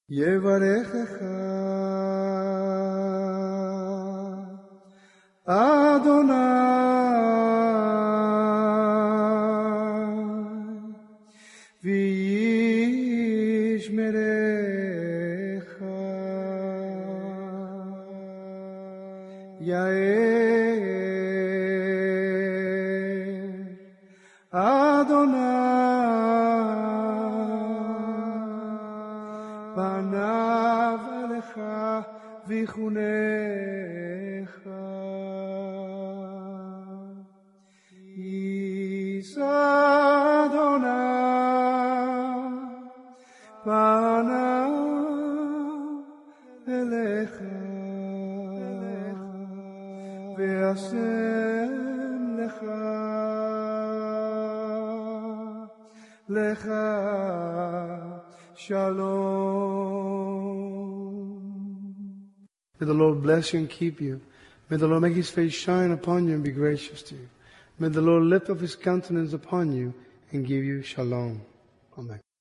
Yevarechecha Adonai v'yishmerecha Yair Adonai panav elecha v'chunecha Yisa Adonai panav elecha ve'asem lecha lecha shalom. May the Lord bless you and keep you. May the Lord make His face shine upon you and be gracious to you. May the Lord lift up His countenance upon you and give you shalom. Amen.